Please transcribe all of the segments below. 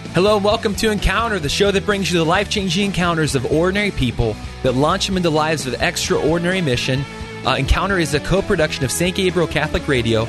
Hello and welcome to Encounter, the show that brings you the life-changing encounters of ordinary people that launch them into lives with extraordinary mission. Encounter is a co-production of St. Gabriel Catholic Radio,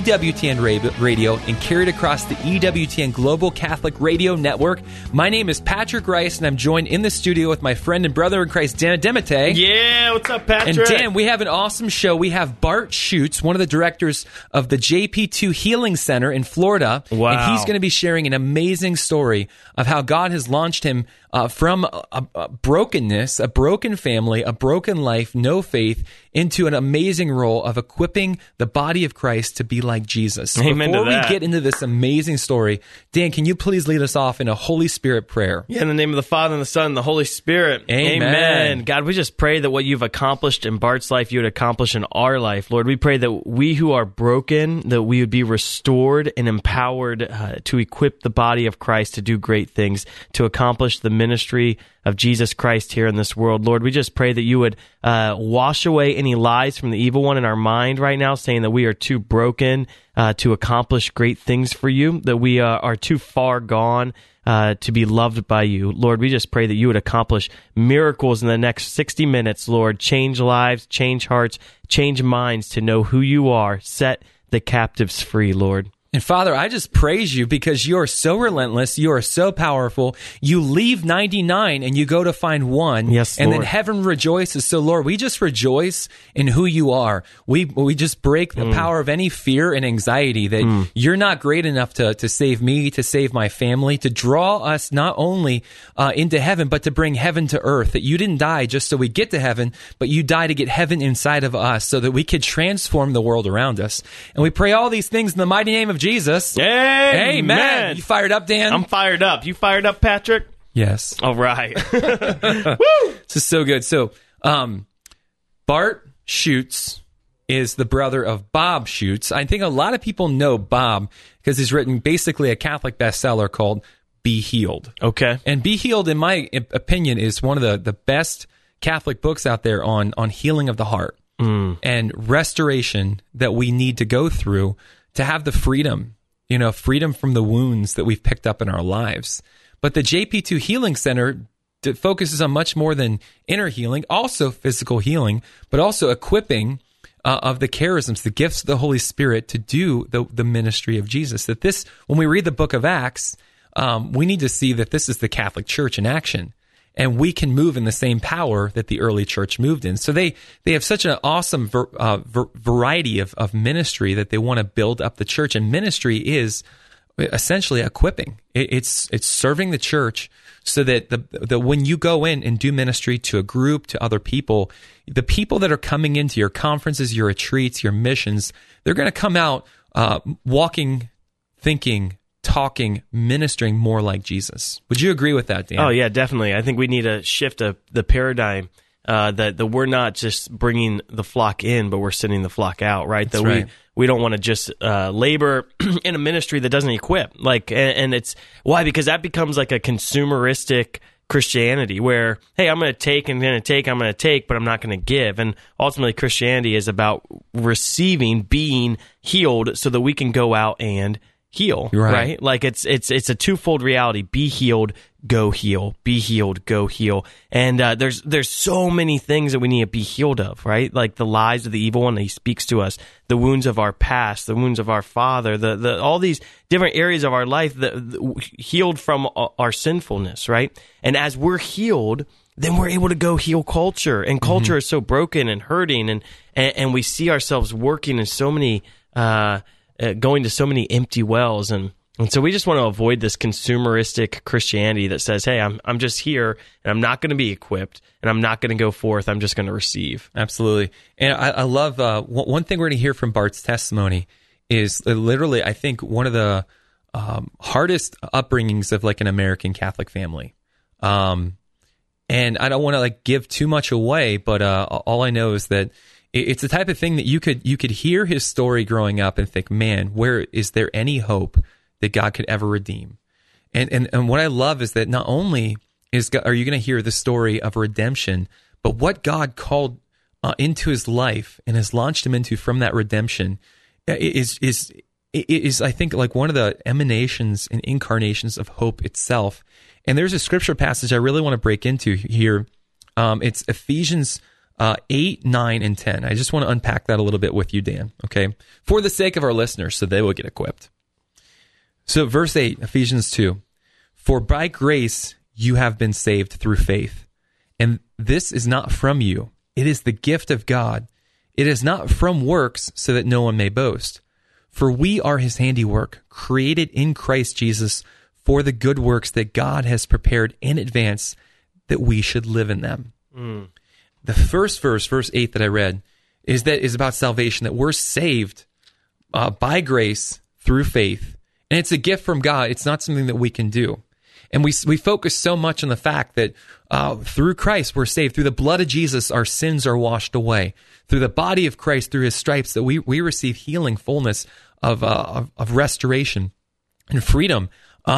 EWTN Radio, and carried across the EWTN Global Catholic Radio Network. My name is Patrick Rice, and I'm joined in the studio with my friend and brother in Christ, Dan Demete. Yeah, what's up, Patrick? And Dan, we have an awesome show. We have Bart Schuchts, one of the directors of the JP2 Healing Center in Florida. Wow. And he's going to be sharing an amazing story of how God has launched him from a brokenness, a broken family, a broken life, no faith, into an amazing role of equipping the body of Christ to be like Jesus. Amen Before to that. we get into this amazing story, Dan, can you please lead us off in a Holy Spirit prayer? Yeah, in the name of the Father, and the Son, and the Holy Spirit. Amen. God, we just pray that what you've accomplished in Bart's life, you would accomplish in our life. Lord, we pray that we who are broken, that we would be restored and empowered to equip the body of Christ to do great things, to accomplish the ministry of Jesus Christ here in this world. Lord, we just pray that you would wash away any lies from the evil one in our mind right now, saying that we are too broken to accomplish great things for you, that we are too far gone to be loved by you. Lord, we just pray that you would accomplish miracles in the next 60 minutes, Lord. Change lives, change hearts, change minds to know who you are. Set the captives free, Lord. And Father, I just praise you because you are so relentless, you are so powerful. You leave 99 and you go to find one. Yes, and Lord. then heaven rejoices. So Lord, we just rejoice in who you are. We just break the power of any fear and anxiety that you're not great enough to save me, to save my family, to draw us not only into heaven, but to bring heaven to earth. That you didn't die just so we get to heaven, but you died to get heaven inside of us so that we could transform the world around us. And we pray all these things in the mighty name of Jesus. Amen. You fired up, Dan? I'm fired up. You fired up, Patrick? Yes. All right. Woo! This is so good. So, Bart Schuchts is the brother of Bob Schuchts. I think a lot of people know Bob because he's written basically a Catholic bestseller called Be Healed. Okay. And Be Healed, in my opinion, is one of the best Catholic books out there on healing of the heart and restoration that we need to go through to have the freedom from the wounds that we've picked up in our lives. But the JP2 Healing Center focuses on much more than inner healing, also physical healing, but also equipping of the charisms, the gifts of the Holy Spirit to do the ministry of Jesus. That this, when we read the book of Acts, we need to see that this is the Catholic Church in action. And we can move in the same power that the early church moved in. So they have such an awesome variety of ministry that they want to build up the church. And ministry is essentially equipping. It's serving the church so that the when you go in and do ministry to a group, to other people, the people that are coming into your conferences, your retreats, your missions, they're going to come out walking, thinking, talking, ministering more like Jesus. Would you agree with that, Dan? Oh, yeah, definitely. I think we need to shift the paradigm that we're not just bringing the flock in, but we're sending the flock out, right? That's that right. we don't want to just labor in a ministry that doesn't equip. And it's why? Because that becomes like a consumeristic Christianity where, hey, I'm going to take, I'm going to take, I'm going to take, but I'm not going to give. And ultimately, Christianity is about receiving, being healed so that we can go out and heal, right? Like it's a twofold reality: be healed, go heal; be healed, go heal. And there's so many things that we need to be healed of, right? Like the lies of the evil one that he speaks to us, the wounds of our past, the wounds of our father, the all these different areas of our life that healed from our sinfulness, right? And as we're healed, then we're able to go heal culture. And culture is so broken and hurting, and we see ourselves working in so many. Going to so many empty wells, and so we just want to avoid this consumeristic Christianity that says, "Hey, I'm just here, and I'm not going to be equipped, and I'm not going to go forth. I'm just going to receive." Absolutely, and I love one thing we're going to hear from Bart's testimony is literally, I think, one of the hardest upbringings of like an American Catholic family. And I don't want to like give too much away, but all I know is that. It's the type of thing that you could hear his story growing up and think, man, where is there any hope that God could ever redeem? And what I love is that not only are you going to hear the story of redemption, but what God called into his life and has launched him into from that redemption is is, I think, like one of the emanations and incarnations of hope itself. And there's a scripture passage I really want to break into here. It's Ephesians 8, 9, and 10. I just want to unpack that a little bit with you, Dan, okay? For the sake of our listeners, so they will get equipped. So verse 8, Ephesians 2, for by grace you have been saved through faith, and this is not from you. It is the gift of God. It is not from works, so that no one may boast. For we are his handiwork, created in Christ Jesus for the good works that God has prepared in advance that we should live in them. The first verse 8 that I read, is about salvation, that we're saved by grace through faith. And it's a gift from God. It's not something that we can do. And we focus so much on the fact that through Christ we're saved. Through the blood of Jesus, our sins are washed away. Through the body of Christ, through his stripes, that we receive healing, fullness of restoration and freedom.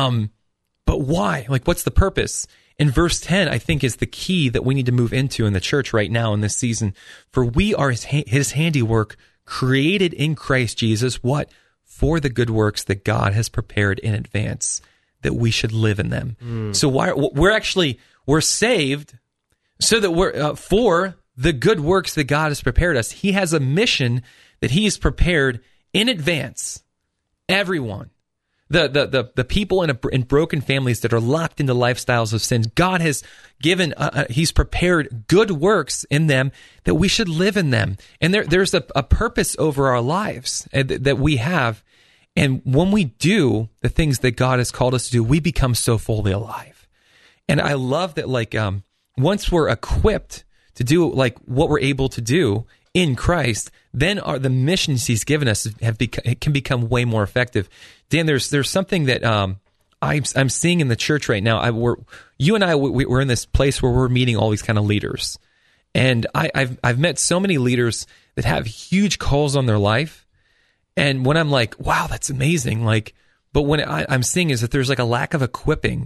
But why? Like, what's the purpose? In verse 10, I think, is the key that we need to move into in the church right now in this season. For we are his handiwork, created in Christ Jesus, what? For the good works that God has prepared in advance, that we should live in them. So we're saved so that we're for the good works that God has prepared us. He has a mission that he has prepared in advance. Everyone. The people in broken families that are locked into lifestyles of sin, God has given, he's prepared good works in them that we should live in them. And there's a purpose over our lives that we have. And when we do the things that God has called us to do, we become so fully alive. And I love that, like, once we're equipped to do like what we're able to do in Christ, then the missions he's given us can become way more effective. Dan, there's something that I'm seeing in the church right now. You and I we're in this place where we're meeting all these kind of leaders, and I've met so many leaders that have huge calls on their life, and when I'm like, wow, that's amazing, like, but when I'm seeing is that there's like a lack of equipping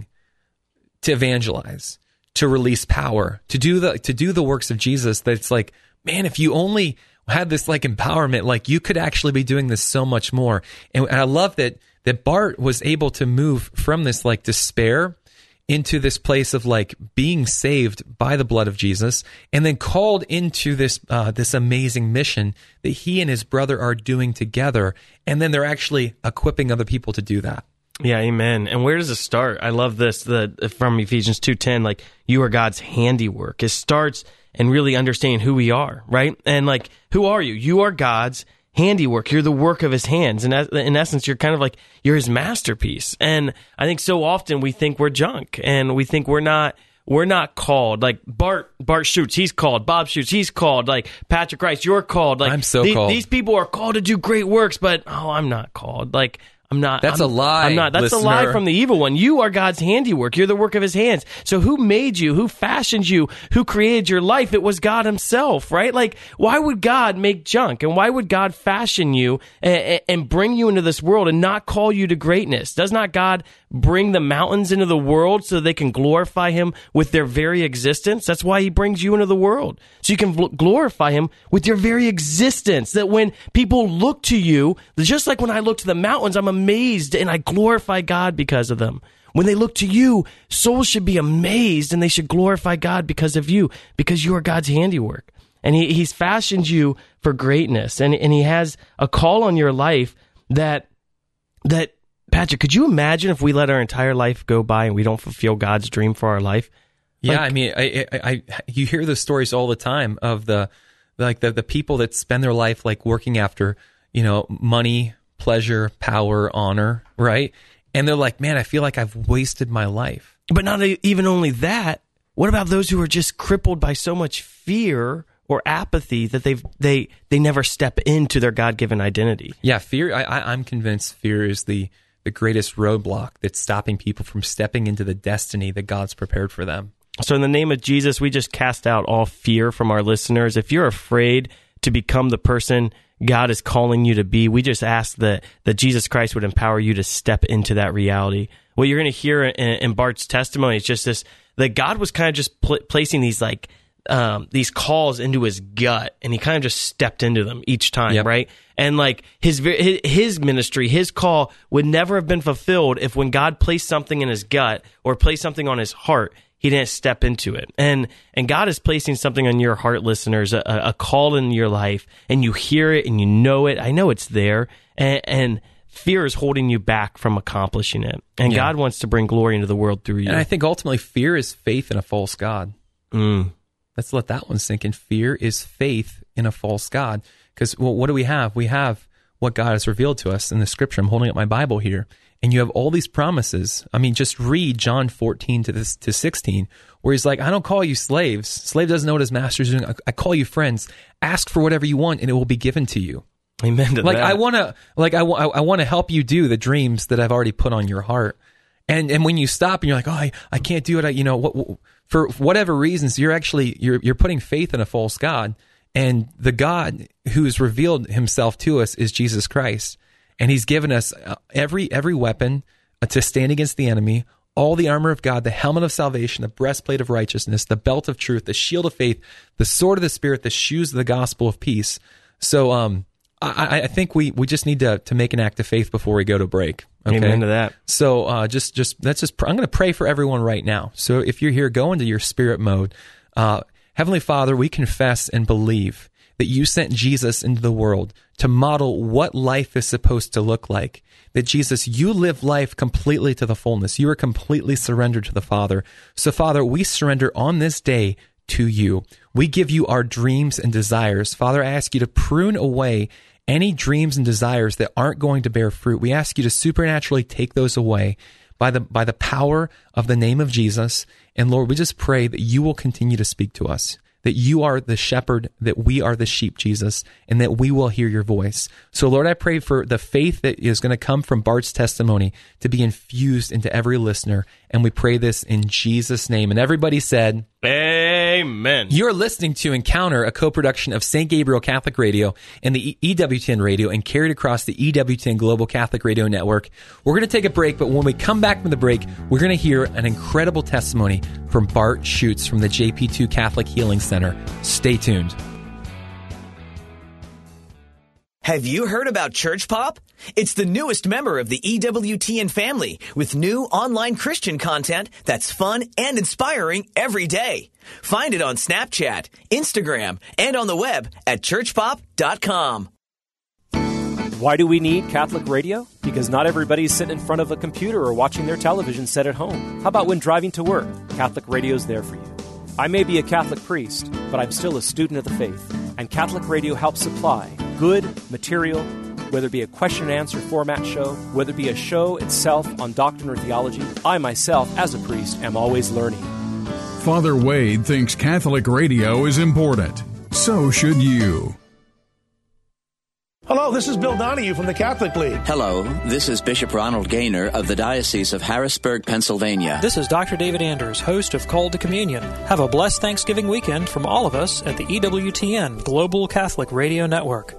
to evangelize, to release power, to do the works of Jesus. That it's like, man, if you only had this like empowerment, like you could actually be doing this so much more. And I love that Bart was able to move from this like despair into this place of like being saved by the blood of Jesus, and then called into this amazing mission that he and his brother are doing together. And then they're actually equipping other people to do that. Yeah, amen. And where does it start? I love this from Ephesians 2:10, like, you are God's handiwork. It starts in really understanding who we are, right? And like, who are you? You are God's handiwork. You're the work of his hands. And in essence, you're kind of like, you're his masterpiece. And I think so often we think we're junk, and we think we're not called. Like Bart Schutz, he's called. Bob Schutz, he's called. Like Patrick Rice, you're called. Like, I'm so called. These people are called to do great works, but I'm not called. Like, I'm not. That's a lie. I'm not. That's listener. a lie from the evil one. You are God's handiwork. You're the work of his hands. So who made you? Who fashioned you? Who created your life? It was God himself, right? Like, why would God make junk? And why would God fashion you and bring you into this world and not call you to greatness? Does not God bring the mountains into the world so they can glorify him with their very existence? That's why he brings you into the world, so you can glorify him with your very existence. That when people look to you, just like when I look to the mountains, I'm amazed and I glorify God because of them. When they look to you, souls should be amazed and they should glorify God because of you, because you are God's handiwork. And he's fashioned you for greatness, and he has a call on your life that Patrick, could you imagine if we let our entire life go by and we don't fulfill God's dream for our life? Yeah, I mean, you hear the stories all the time of the people that spend their life like working after, money, pleasure, power, honor, right? And they're like, man, I feel like I've wasted my life. But not even only that. What about those who are just crippled by so much fear or apathy that they never step into their God-given identity? Yeah, fear. I'm convinced fear is the greatest roadblock that's stopping people from stepping into the destiny that God's prepared for them. So in the name of Jesus, we just cast out all fear from our listeners. If you're afraid to become the person God is calling you to be, we just ask that Jesus Christ would empower you to step into that reality. What you're going to hear in Bart's testimony is just this, that God was kind of just placing these like these calls into his gut, and he kind of just stepped into them each time, right? And like his ministry, his call would never have been fulfilled if when God placed something in his gut or placed something on his heart, he didn't step into it. And God is placing something on your heart, listeners, a call in your life, and you hear it and you know it. I know it's there, and fear is holding you back from accomplishing it. And God wants to bring glory into the world through you. And I think ultimately fear is faith in a false God. Let's let that one sink in. Fear is faith in a false God. Because what do we have? We have what God has revealed to us in the Scripture. I'm holding up my Bible here. And you have all these promises. I mean, just read John 14 to 16, where he's like, I don't call you slaves. Slave doesn't know what his master's doing. I call you friends. Ask for whatever you want, and it will be given to you. Amen to that. I want to help you do the dreams that I've already put on your heart. And when you stop and you're like, oh, I can't do it. For whatever reasons, you're putting faith in a false God. And the God who's revealed himself to us is Jesus Christ. And he's given us every weapon to stand against the enemy, all the armor of God, the helmet of salvation, the breastplate of righteousness, the belt of truth, the shield of faith, the sword of the Spirit, the shoes of the gospel of peace. So I think we just need to make an act of faith before we go to break. Okay? Amen to that. So I'm going to pray for everyone right now. So if you're here, go into your spirit mode. Heavenly Father, we confess and believe that you sent Jesus into the world to model what life is supposed to look like. That Jesus, you live life completely to the fullness. You are completely surrendered to the Father. So Father, we surrender on this day to you. We give you our dreams and desires. Father, I ask you to prune away any dreams and desires that aren't going to bear fruit. We ask you to supernaturally take those away by the power of the name of Jesus. And Lord, we just pray that you will continue to speak to us, that you are the shepherd, that we are the sheep, Jesus, and that we will hear your voice. So Lord, I pray for the faith that is going to come from Bart's testimony to be infused into every listener. And we pray this in Jesus' name. And everybody said, Amen. You're listening to Encounter, a co-production of St. Gabriel Catholic Radio and the EWTN Radio, and carried across the EWTN Global Catholic Radio Network. We're going to take a break, but when we come back from the break, we're going to hear an incredible testimony from Bart Schutz from the JP2 Catholic Healing Center. Stay tuned. Have you heard about Church Pop? It's the newest member of the EWTN family with new online Christian content that's fun and inspiring every day. Find it on Snapchat, Instagram, and on the web at churchpop.com. Why do we need Catholic radio? Because not everybody's sitting in front of a computer or watching their television set at home. How about when driving to work? Catholic radio's there for you. I may be a Catholic priest, but I'm still a student of the faith, and Catholic radio helps supply good material, whether it be a question and answer format show, whether it be a show itself on doctrine or theology. I myself, as a priest, am always learning. Father Wade thinks Catholic radio is important. So should you. Hello, this is Bill Donahue from the Catholic League. Hello, this is Bishop Ronald Gaynor of the Diocese of Harrisburg, Pennsylvania. This is Dr. David Anders, host of Called to Communion. Have a blessed Thanksgiving weekend from all of us at the EWTN Global Catholic Radio Network.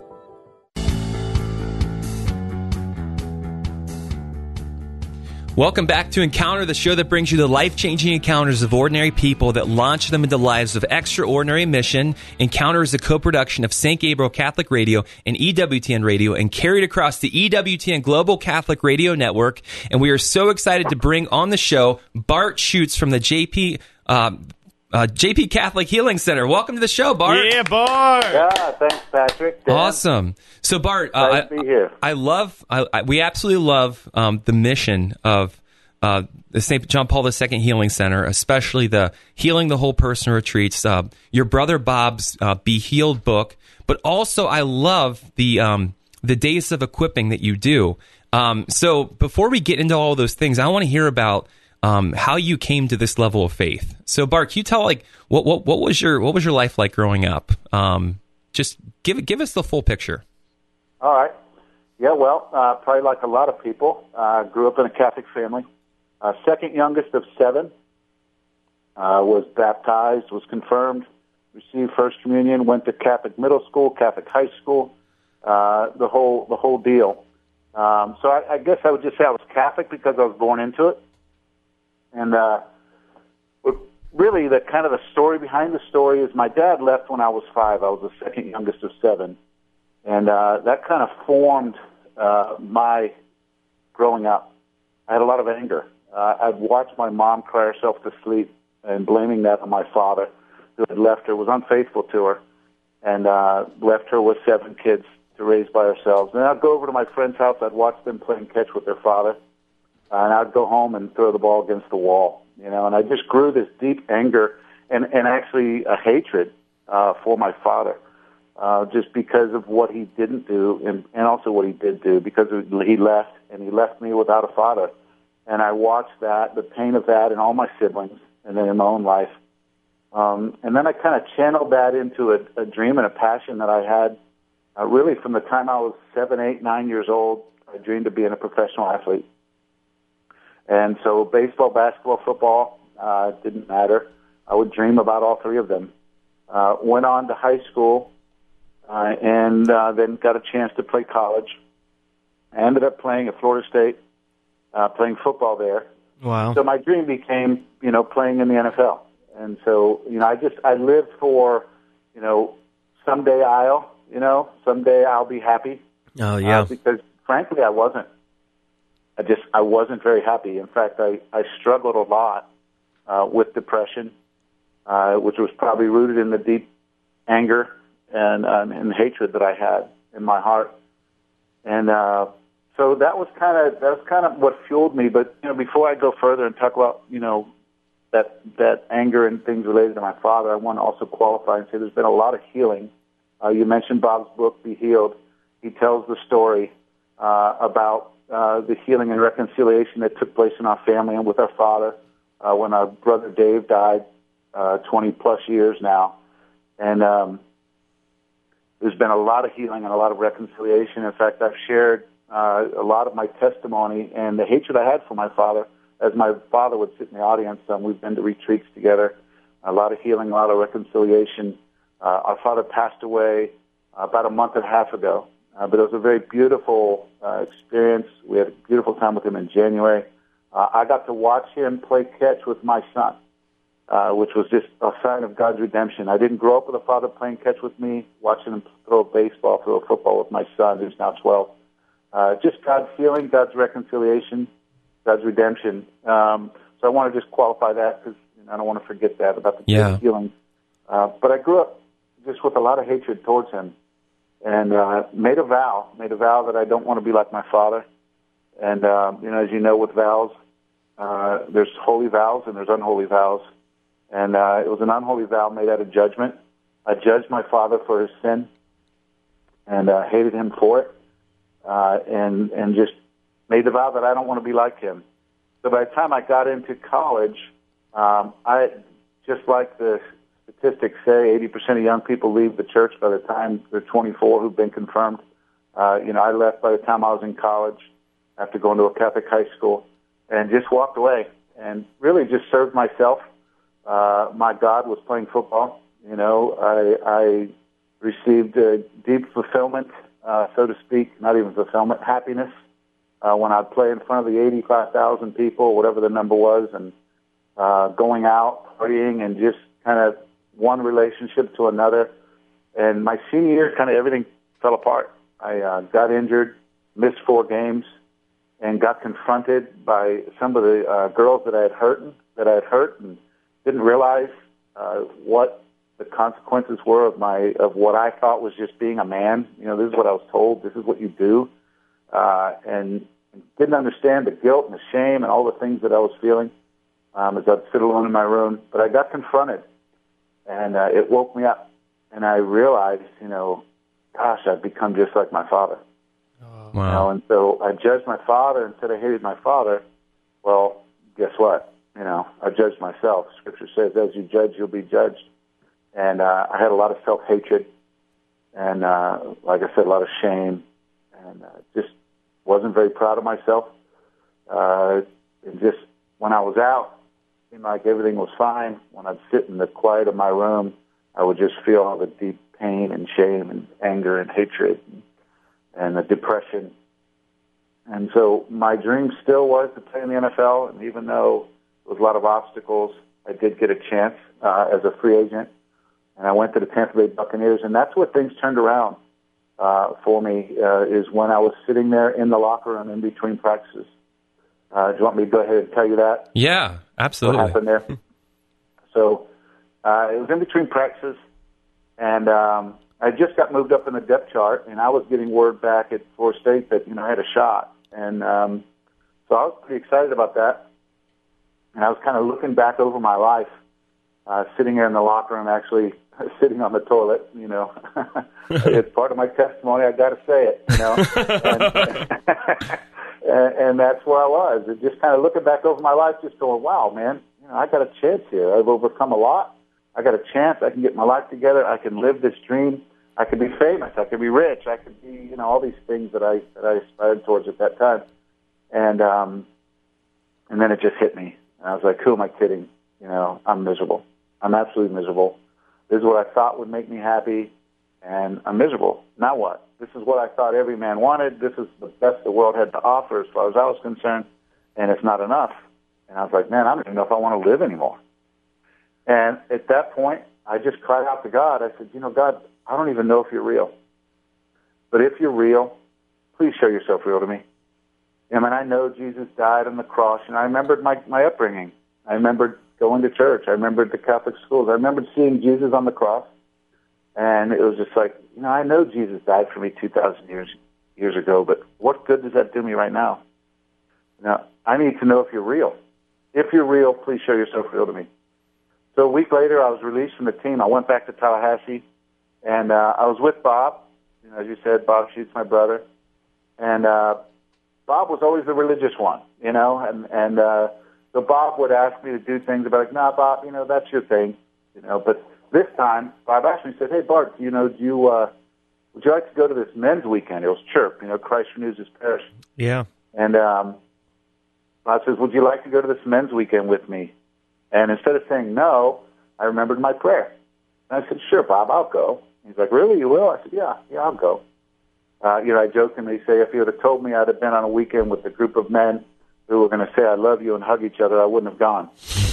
Welcome back to Encounter, the show that brings you the life-changing encounters of ordinary people that launch them into lives of extraordinary mission. Encounter is a co-production of St. Gabriel Catholic Radio and EWTN Radio and carried across the EWTN Global Catholic Radio Network. And we are so excited to bring on the show Bart Schutz from the JP Catholic Healing Center. Welcome to the show, Bart. Yeah, Bart. Yeah, thanks, Patrick. Dan. Awesome. So, Bart, Nice to be here. we absolutely love the mission of the St. John Paul II Healing Center, especially the Healing the Whole Person retreats, your brother Bob's Be Healed book, but also I love the days of equipping that you do. So, before we get into all those things, I want to hear about how you came to this level of faith. So, Bart, can you tell what was your life like growing up? Just give us the full picture. All right. Yeah, well, probably like a lot of people, grew up in a Catholic family. Second youngest of 7, was baptized, was confirmed, received First Communion, went to Catholic middle school, Catholic high school, the whole deal. So I guess I would just say I was Catholic because I was born into it. And really, the kind of the story behind the story is my dad left when I was 5. I was the second youngest of 7. And that kind of formed my growing up. I had a lot of anger. I'd watched my mom cry herself to sleep and blaming that on my father, who had left her, was unfaithful to her, and left her with 7 kids to raise by ourselves. And I'd go over to my friend's house. I'd watch them playing catch with their father. And I'd go home and throw the ball against the wall, you know. And I just grew this deep anger and actually a hatred for my father, just because of what he didn't do and also what he did do, because he left, and he left me without a father. And I watched that, the pain of that in all my siblings and then in my own life. And then I kind of channeled that into a dream and a passion that I had really from the time I was 7, 8, 9 years old. I dreamed of being a professional athlete. And so baseball, basketball, football, didn't matter. I would dream about all 3 of them. Went on to high school and then got a chance to play college. I ended up playing at Florida State, playing football there. Wow. So my dream became, you know, playing in the NFL. And so, you know, I lived for, you know, someday someday I'll be happy. Oh, yeah. Because frankly, I wasn't. I wasn't very happy. In fact, I struggled a lot with depression, which was probably rooted in the deep anger and hatred that I had in my heart. And so that was kind of what fueled me. But you know, before I go further and talk about that anger and things related to my father, I want to also qualify and say there's been a lot of healing. You mentioned Bob's book, Be Healed. He tells the story about the healing and reconciliation that took place in our family and with our father when our brother Dave died 20-plus years now. And there's been a lot of healing and a lot of reconciliation. In fact, I've shared a lot of my testimony and the hatred I had for my father. As my father would sit in the audience, we've been to retreats together, a lot of healing, a lot of reconciliation. Our father passed away about a month and a half ago. But it was a very beautiful experience. We had a beautiful time with him in January. I got to watch him play catch with my son, which was just a sign of God's redemption. I didn't grow up with a father playing catch with me, watching him throw a baseball, throw a football with my son, who's now 12. Just God's healing, God's reconciliation, God's redemption. So I want to just qualify that because I don't want to forget that about the healing. But I grew up just with a lot of hatred towards him. And made a vow that I don't want to be like my father. And, as you know, with vows, there's holy vows and there's unholy vows. And it was an unholy vow made out of judgment. I judged my father for his sin and hated him for it and just made the vow that I don't want to be like him. So by the time I got into college, I just like the statistics say 80% of young people leave the church by the time they're 24 who've been confirmed. I left by the time I was in college after going to a Catholic high school and just walked away and really just served myself. My God was playing football. I received deep fulfillment, so to speak, not even fulfillment, happiness when I'd play in front of the 85,000 people, whatever the number was, and going out, partying, and just kind of one relationship to another. And my senior year, kind of everything fell apart. I got injured, missed 4 games, and got confronted by some of the girls that I had hurt, and didn't realize what the consequences were of what I thought was just being a man. This is what I was told. This is what you do, and didn't understand the guilt and the shame and all the things that I was feeling as I'd sit alone in my room. But I got confronted. And it woke me up, and I realized, gosh, I've become just like my father. Oh. Wow. And so I judged my father and said I hated my father. Well, guess what? I judged myself. Scripture says, as you judge, you'll be judged. And I had a lot of self-hatred and, like I said, a lot of shame, and just wasn't very proud of myself. And just when I was out, seemed like everything was fine. When I'd sit in the quiet of my room, I would just feel all the deep pain and shame and anger and hatred and the depression. And so my dream still was to play in the NFL, and even though there was a lot of obstacles, I did get a chance as a free agent, and I went to the Tampa Bay Buccaneers, and that's what things turned around for me, is when I was sitting there in the locker room in between practices. Do you want me to go ahead and tell you that? Yeah, absolutely. What happened there? So it was in between practices, and I just got moved up in the depth chart, and I was getting word back at Florida State that, I had a shot. And so I was pretty excited about that. And I was kind of looking back over my life, sitting there in the locker room, actually sitting on the toilet, It's part of my testimony, I got to say it, and that's where I was. And just kind of looking back over my life, just going, wow, man, I got a chance here. I've overcome a lot. I got a chance. I can get my life together. I can live this dream. I can be famous. I can be rich. I can be, all these things that I aspired towards at that time. And then it just hit me. And I was like, who am I kidding? I'm miserable. I'm absolutely miserable. This is what I thought would make me happy, and I'm miserable. Now what? This is what I thought every man wanted. This is the best the world had to offer as far as I was concerned, and it's not enough. And I was like, man, I don't even know if I want to live anymore. And at that point, I just cried out to God. I said, God, I don't even know if you're real. But if you're real, please show yourself real to me. I know Jesus died on the cross, and I remembered my upbringing. I remembered going to church. I remembered the Catholic schools. I remembered seeing Jesus on the cross. And it was just like, I know Jesus died for me 2,000 years ago, but what good does that do me right now? I need to know if you're real. If you're real, please show yourself real to me. So a week later, I was released from the team. I went back to Tallahassee, and I was with Bob. As you said, Bob Sheets, my brother. And Bob was always the religious one, so Bob would ask me to do things about, nah, Bob, that's your thing, But this time, Bob asked me, he said, hey, Bart, would you like to go to this men's weekend? It was CHIRP, Christ Renews His Parish. Yeah. And Bob says, would you like to go to this men's weekend with me? And instead of saying no, I remembered my prayer. And I said, sure, Bob, I'll go. He's like, really, you will? I said, yeah, I'll go. I jokingly say, if he would have told me I'd have been on a weekend with a group of men who were going to say, I love you and hug each other, I wouldn't have gone.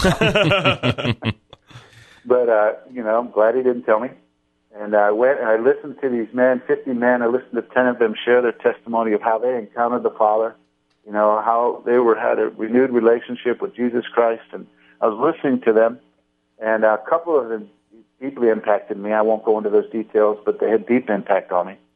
But, I'm glad he didn't tell me. And I went and I listened to these men, 50 men. I listened to 10 of them share their testimony of how they encountered the Father, how they had a renewed relationship with Jesus Christ. And I was listening to them, and a couple of them deeply impacted me. I won't go into those details, but they had deep impact on me.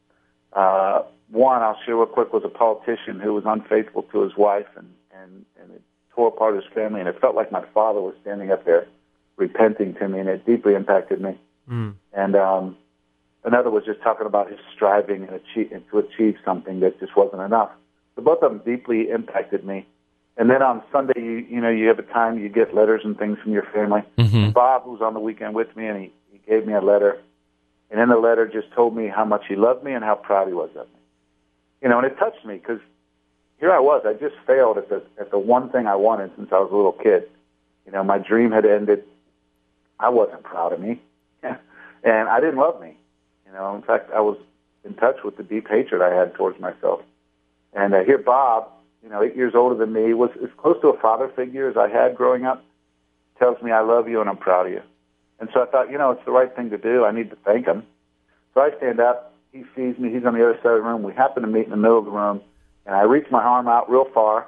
One, I'll share real quick, was a politician who was unfaithful to his wife, and it tore apart his family, and it felt like my father was standing up there repenting to me, and it deeply impacted me. Mm. And another was just talking about his striving and to achieve something that just wasn't enough. So both of them deeply impacted me. And then on Sunday, you have a time, you get letters and things from your family. Mm-hmm. Bob, who was on the weekend with me, and he gave me a letter. And in the letter just told me how much he loved me and how proud he was of me. And it touched me because here I was. I just failed at the one thing I wanted since I was a little kid. My dream had ended. I wasn't proud of me. And I didn't love me. In fact, I was in touch with the deep hatred I had towards myself. And here Bob, 8 years older than me, was as close to a father figure as I had growing up, tells me I love you and I'm proud of you. And so I thought, it's the right thing to do. I need to thank him. So I stand up. He sees me. He's on the other side of the room. We happen to meet in the middle of the room, and I reach my arm out real far.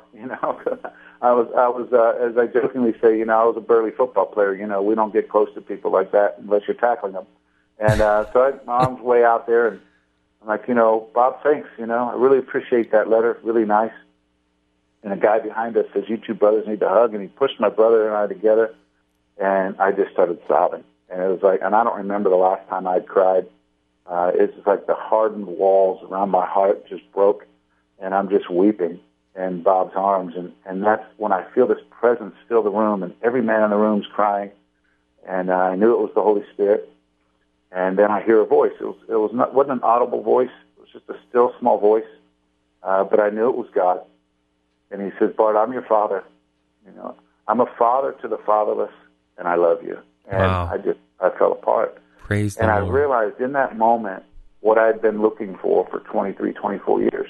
I was as I jokingly say, I was a burly football player. We don't get close to people like that unless you're tackling them. And so my arm's way out there, and I'm like, Bob, thanks. I really appreciate that letter. Really nice. And a guy behind us says, you two brothers need to hug, and he pushed my brother and I together. And I just started sobbing. And it was like, and I don't remember the last time I'd cried. It's just like the hardened walls around my heart just broke, and I'm just weeping in Bob's arms. And that's when I feel this presence fill the room, and every man in the room's crying. And I knew it was the Holy Spirit. And then I hear a voice. It wasn't an audible voice. It was just a still, small voice. But I knew it was God. And he says, Bart, I'm your father. I'm a father to the fatherless, and I love you. And wow. I fell apart. Praise the Lord. And I realized in that moment what I'd been looking for 23, 24 years,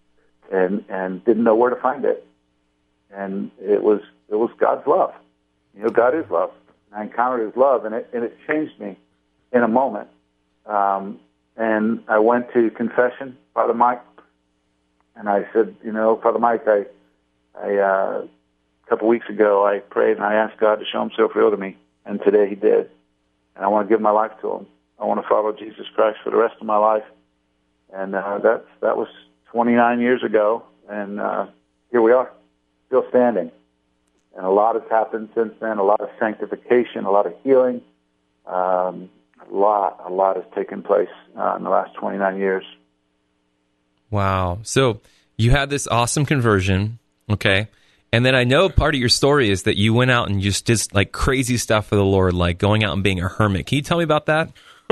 and didn't know where to find it. And it was God's love. God is love. I encountered His love, and it changed me in a moment. And I went to confession, Father Mike, and I said, Father Mike, a couple weeks ago I prayed and I asked God to show Himself real to me, and today He did. And I want to give my life to Him. I want to follow Jesus Christ for the rest of my life. And that was 29 years ago, and here we are, still standing. And a lot has happened since then, a lot of sanctification, a lot of healing. A lot has taken place in the last 29 years. Wow. So you had this awesome conversion, okay? And then I know part of your story is that you went out and just did like crazy stuff for the Lord, like going out and being a hermit. Can you tell me about that?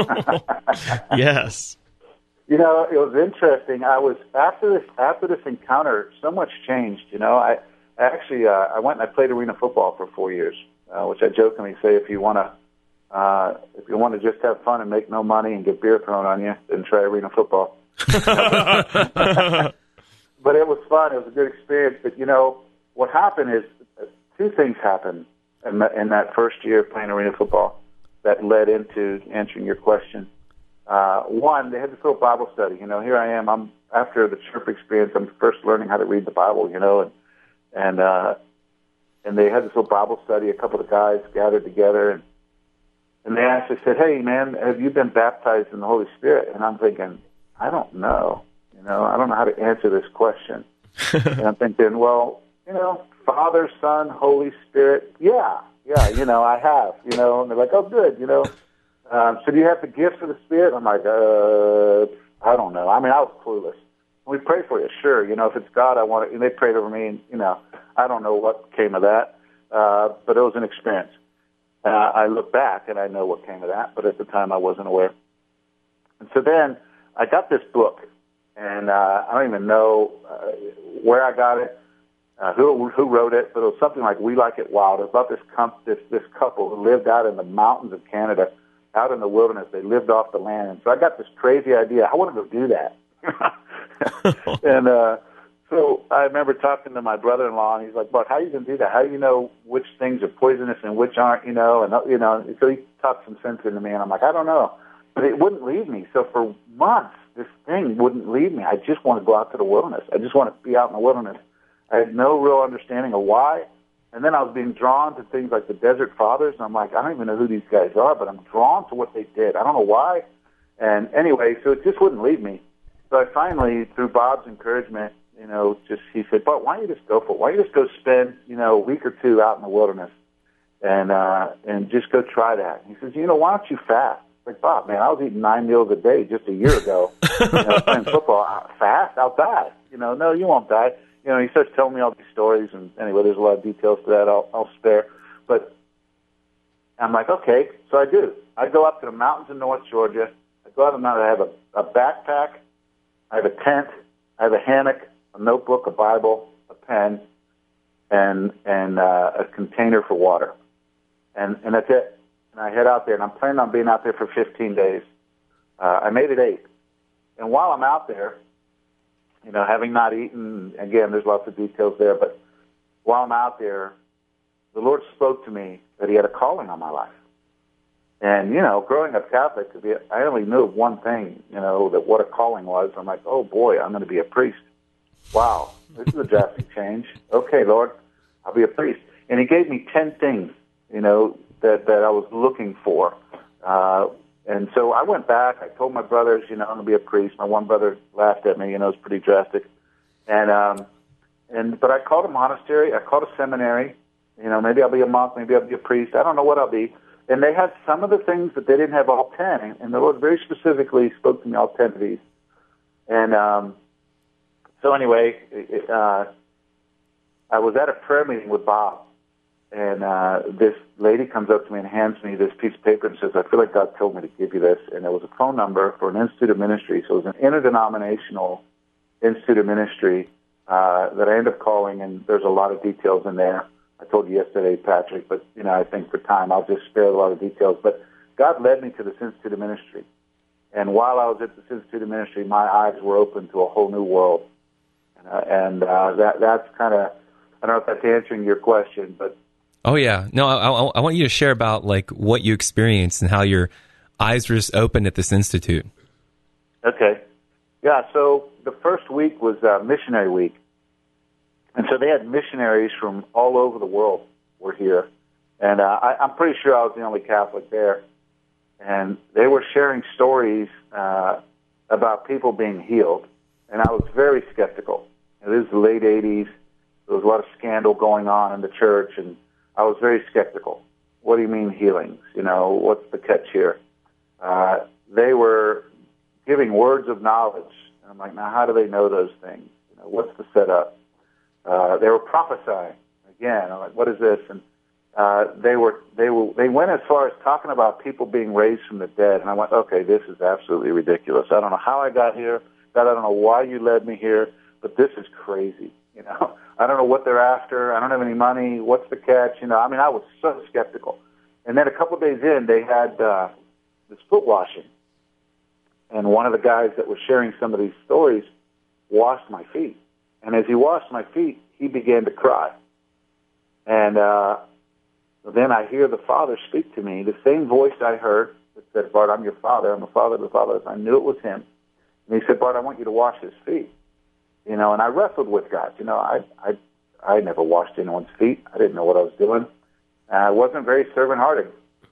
Yes. It was interesting. I was after this encounter, so much changed. I went and I played arena football for 4 years, which I jokingly say, if you want to just have fun and make no money and get beer thrown on you, then try arena football. But it was fun. It was a good experience. But what happened is two things happened in that first year of playing arena football that led into answering your question. One, they had this little Bible study. Here I am. I'm after the church experience. I'm first learning how to read the Bible. And they had this little Bible study. A couple of guys gathered together, and they said, "Hey, man, have you been baptized in the Holy Spirit?" And I'm thinking, I don't know. I don't know how to answer this question. And I'm thinking, well, Father, Son, Holy Spirit. Yeah, I have. And they're like, oh, good. So do you have the gifts of the Spirit? I'm like, I don't know. I mean, I was clueless. We pray for you, sure. If it's God, I want it. And they prayed over me, and I don't know what came of that, but it was an experience. I look back and I know what came of that, but at the time I wasn't aware. And so then I got this book, and I don't even know where I got it, who wrote it, but it was something like "We Like It Wild." It was about this couple who lived out in the mountains of Canada, out in the wilderness. They lived off the land, and so I got this crazy idea. I want to go do that. And so I remember talking to my brother-in-law, and he's like, "But how are you going to do that? How do you know which things are poisonous and which aren't?" And so he talked some sense into me, and I'm like, "I don't know," but it wouldn't leave me. So for months, this thing wouldn't leave me. I just want to go out to the wilderness. I just want to be out in the wilderness. I had no real understanding of why. And then I was being drawn to things like the Desert Fathers, and I'm like, I don't even know who these guys are, but I'm drawn to what they did. I don't know why. And anyway, so it just wouldn't leave me. So I finally, through Bob's encouragement, he said, "But why don't you just go for it? Why don't you just go spend, a week or two out in the wilderness and just go try that?" He says, "Why don't you fast?" Like, "Bob, man, I was eating 9 meals a day just a year ago, playing football. Fast? I'll die." "No, you won't die." He starts telling me all these stories, and anyway, there's a lot of details to that I'll spare. But I'm like, okay, so I do. I go up to the mountains in North Georgia. I go out on the mountain. I have a backpack. I have a tent. I have a hammock, a notebook, a Bible, a pen, and a container for water. And that's it. And I head out there, and I'm planning on being out there for 15 days. I made it 8. And while I'm out there, having not eaten, again, there's lots of details there, but while I'm out there, the Lord spoke to me that He had a calling on my life. And, growing up Catholic, I only knew of one thing, that what a calling was. I'm like, oh, boy, I'm going to be a priest. Wow, this is a drastic change. Okay, Lord, I'll be a priest. And He gave me 10 things, that I was looking for. And so I went back. I told my brothers, I'm going to be a priest. My one brother laughed at me. It's pretty drastic. But I called a monastery. I called a seminary. Maybe I'll be a monk. Maybe I'll be a priest. I don't know what I'll be. And they had some of the things that they didn't have all 10. And the Lord very specifically spoke to me all 10 of these. And so anyway, I was at a prayer meeting with Bob. And this lady comes up to me and hands me this piece of paper and says, "I feel like God told me to give you this." And it was a phone number for an Institute of Ministry. So it was an interdenominational Institute of Ministry that I ended up calling, and there's a lot of details in there. I told you yesterday, Patrick, but, I think for time I'll just spare a lot of details. But God led me to this Institute of Ministry. And while I was at this Institute of Ministry, my eyes were open to a whole new world. That's kind of, I don't know if that's answering your question, but Oh, yeah. No, I want you to share about like what you experienced and how your eyes were just opened at this institute. Okay. Yeah, so the first week was missionary week. And so they had missionaries from all over the world were here. And I'm pretty sure I was the only Catholic there. And they were sharing stories about people being healed. And I was very skeptical. It is the late 80s. There was a lot of scandal going on in the church, and I was very skeptical. What do you mean healings? You know, what's the catch here? They were giving words of knowledge. And I'm like, now how do they know those things? You know, what's the setup? They were prophesying. Again, I'm like, what is this? And they went as far as talking about people being raised from the dead. And I went, okay, this is absolutely ridiculous. I don't know how I got here. God, I don't know why you led me here, but this is crazy. You know, I don't know what they're after. I don't have any money. What's the catch? You know, I mean, I was so skeptical. And then a couple of days in, they had this foot washing. And one of the guys that was sharing some of these stories washed my feet. And as he washed my feet, he began to cry. And then I hear the Father speak to me, the same voice I heard that said, Bart, I'm your father. I'm the father of the fathers. I knew it was him. And he said, Bart, I want you to wash his feet. You know, and I wrestled with God. You know, I never washed anyone's feet. I didn't know what I was doing. I wasn't very servant-hearted.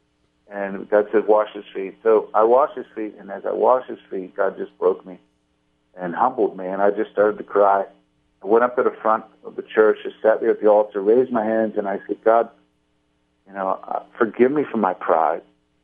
And God said, wash his feet. So I washed his feet, and as I washed his feet, God just broke me and humbled me, and I just started to cry. I went up to the front of the church, just sat there at the altar, raised my hands, and I said, God, you know, forgive me for my pride.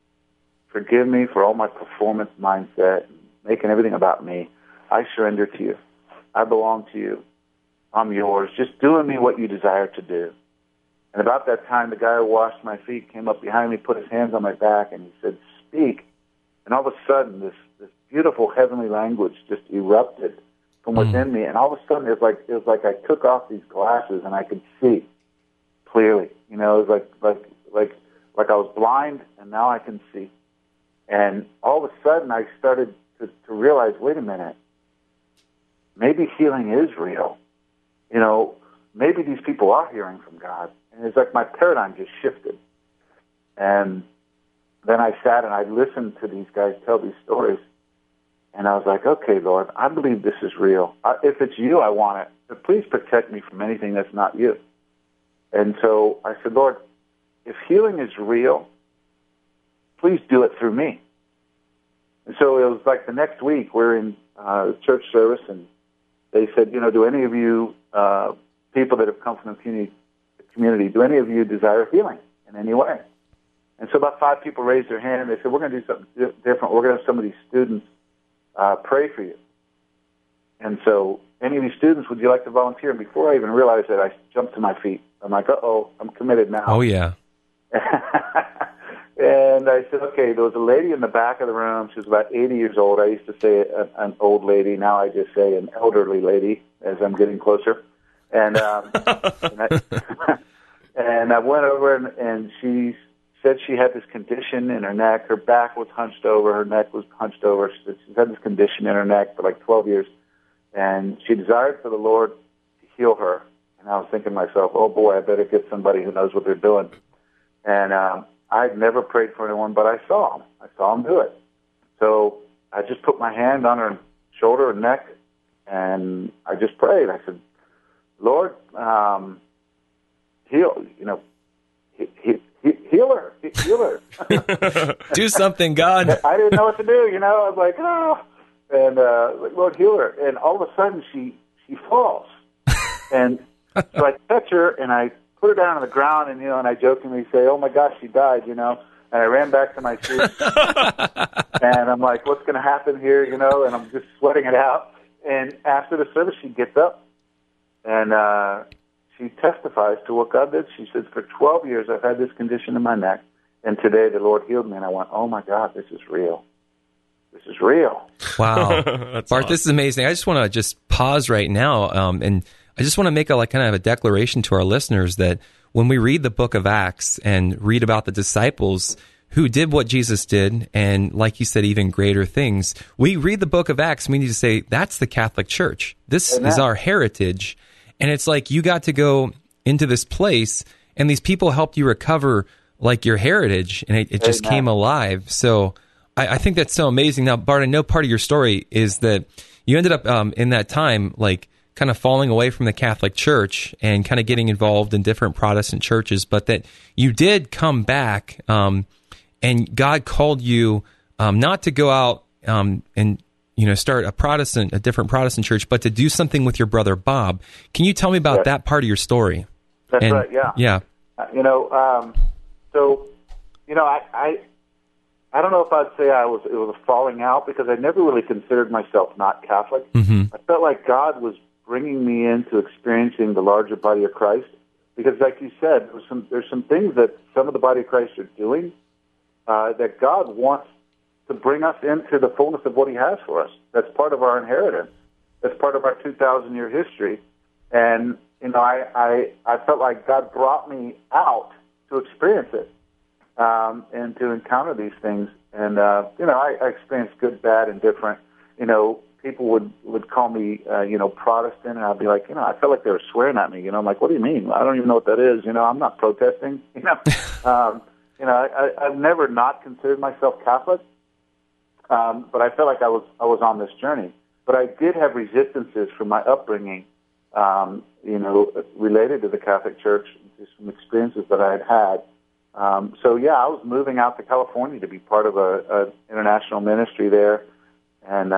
Forgive me for all my performance mindset, making everything about me. I surrender to you. I belong to you. I'm yours. Just doing me what you desire to do. And about that time, the guy who washed my feet came up behind me, put his hands on my back, and he said, speak. And all of a sudden, this beautiful heavenly language just erupted from within me. And all of a sudden, it was like I took off these glasses and I could see clearly. You know, it was like I was blind, and now I can see. And all of a sudden, I started to realize, wait a minute, maybe healing is real. You know, maybe these people are hearing from God. And it's like my paradigm just shifted. And then I sat and I listened to these guys tell these stories. And I was like, okay, Lord, I believe this is real. If it's you, I want it. But please protect me from anything that's not you. And so I said, Lord, if healing is real, please do it through me. And so it was like the next week, we're in church service, and they said, you know, do any of you people that have come from the community, do any of you desire healing in any way? And so about 5 people raised their hand, and they said, we're going to do something different. We're going to have some of these students pray for you. And so any of these students, would you like to volunteer? And before I even realized it, I jumped to my feet. I'm like, uh-oh, I'm committed now. Oh, yeah. And I said, okay, there was a lady in the back of the room. She was about 80 years old. I used to say an old lady. Now I just say an elderly lady as I'm getting closer. And and I went over, and she said she had this condition in her neck. Her back was hunched over. Her neck was hunched over. She had this condition in her neck for like 12 years. And she desired for the Lord to heal her. And I was thinking to myself, oh, boy, I better get somebody who knows what they're doing. And I'd never prayed for anyone, but I saw him. I saw him do it. So I just put my hand on her shoulder and neck, and I just prayed. I said, Lord, heal, you know, heal her. Do something, God. I didn't know what to do, you know. I was like, oh. And Lord, heal her. And all of a sudden, she falls. And so I touch her, and I put her down on the ground, and, you know, and I jokingly say, oh, my gosh, she died, you know. And I ran back to my seat, and I'm like, what's going to happen here, you know? And I'm just sweating it out. And after the service, she gets up, and she testifies to what God did. She says, for 12 years, I've had this condition in my neck, and today the Lord healed me. And I went, oh, my God, this is real. This is real. Wow. Bart, awesome. This is amazing. I just want to just pause right now, and I just want to make kind of a declaration to our listeners that when we read the book of Acts and read about the disciples who did what Jesus did, and like you said, even greater things, we read the book of Acts and we need to say, that's the Catholic Church. This is our heritage. And it's like you got to go into this place and these people helped you recover like your heritage, and it just came alive. So I think that's so amazing. Now, Bart, I know part of your story is that you ended up in that time, like kind of falling away from the Catholic Church and kind of getting involved in different Protestant churches, but that you did come back, and God called you not to go out and start a different Protestant church, but to do something with your brother Bob. Can you tell me about that part of your story? That's right. Yeah. Yeah. I don't know if I'd say it was a falling out, because I never really considered myself not Catholic. Mm-hmm. I felt like God was bringing me into experiencing the larger body of Christ, because, like you said, there's some things that some of the body of Christ are doing that God wants to bring us into the fullness of what He has for us. That's part of our inheritance. That's part of our 2,000-year history. And I felt like God brought me out to experience it. And to encounter these things. And, I experienced good, bad, and different. People would call me, Protestant, and I'd be like, I felt like they were swearing at me. I'm like, what do you mean? I don't even know what that is. I'm not protesting. I've never not considered myself Catholic, but I felt like I was on this journey. But I did have resistances from my upbringing, related to the Catholic Church, just some experiences that I had had. I was moving out to California to be part of a international ministry there, and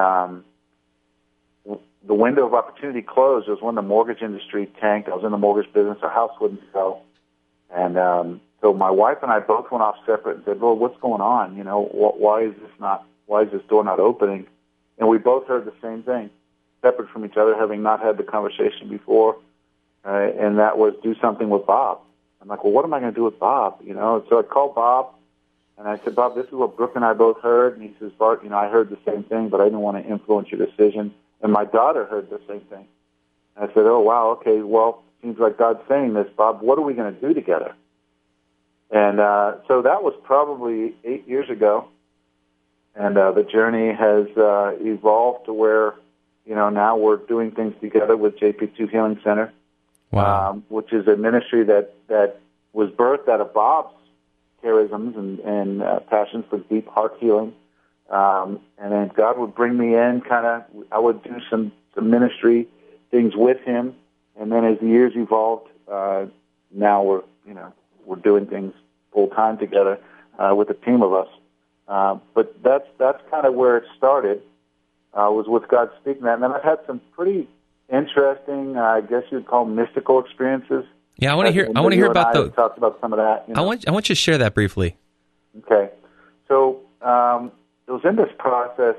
the window of opportunity closed. It was when the mortgage industry tanked. I was in the mortgage business. Our house wouldn't sell, and so my wife and I both went off separate and said, "Well, what's going on? Why is this door not opening?" And we both heard the same thing, separate from each other, having not had the conversation before, and that was do something with Bob. I'm like, well, what am I going to do with Bob? So I called Bob, and I said, Bob, this is what Brooke and I both heard. And he says, Bart, I heard the same thing, but I didn't want to influence your decision. And my daughter heard the same thing. And I said, oh, wow, okay, well, seems like God's saying this, Bob. What are we going to do together? And so that was probably 8 years ago. And the journey has evolved to where, now we're doing things together with JP2 Healing Center. Wow. Which is a ministry that was birthed out of Bob's charisms and passions for deep heart healing. And then God would bring me in, I would do some ministry things with him. And then as the years evolved, now we're doing things full time together with a team of us. But that's kind of where it started, was with God speaking that. And then I've had some pretty interesting, I guess you'd call them mystical experiences. Yeah, I want to hear about those. Talked about some of that. I want you to share that briefly. Okay, so it was in this process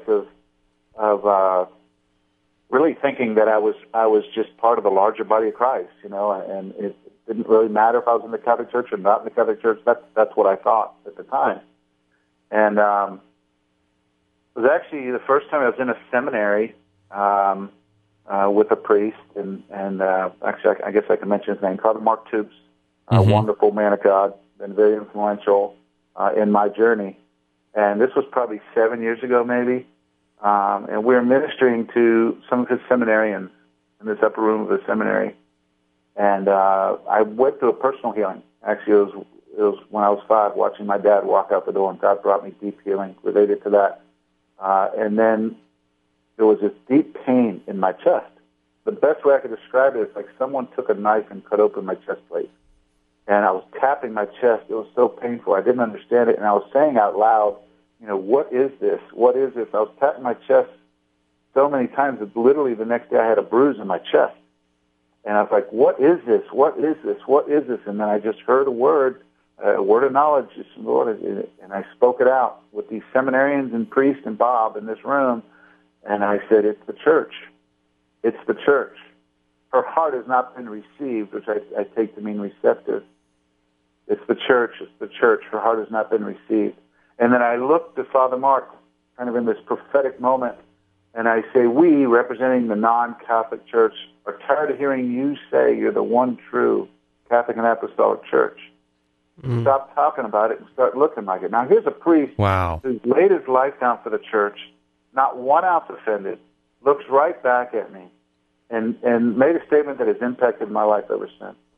of really thinking that I was just part of the larger body of Christ, and it didn't really matter if I was in the Catholic Church or not in the Catholic Church. That's what I thought at the time, and it was actually the first time I was in a seminary. With a priest, and actually, I guess I can mention his name, Father Mark Toops, a wonderful man of God, been very influential in my journey. And this was probably 7 years ago, maybe. And we were ministering to some of his seminarians in this upper room of the seminary. And I went through a personal healing. Actually, it was when I was 5, watching my dad walk out the door, and God brought me deep healing related to that. And then there was this deep pain in my chest. The best way I could describe it is like someone took a knife and cut open my chest plate. And I was tapping my chest. It was so painful. I didn't understand it. And I was saying out loud, what is this? What is this? I was tapping my chest so many times that literally the next day I had a bruise in my chest. And I was like, what is this? What is this? What is this? And then I just heard a word of knowledge, Lord, and I spoke it out with these seminarians and priests and Bob in this room. And I said, it's the church. It's the church. Her heart has not been received, which I take to mean receptive. It's the church. It's the church. Her heart has not been received. And then I looked to Father Mark, kind of in this prophetic moment, and I say, we, representing the non-Catholic Church, are tired of hearing you say you're the one true Catholic and Apostolic Church. Stop talking about it and start looking like it. Now, here's a priest who's laid his life down for the church, not 1 ounce offended, looks right back at me, and made a statement that has impacted my life ever since.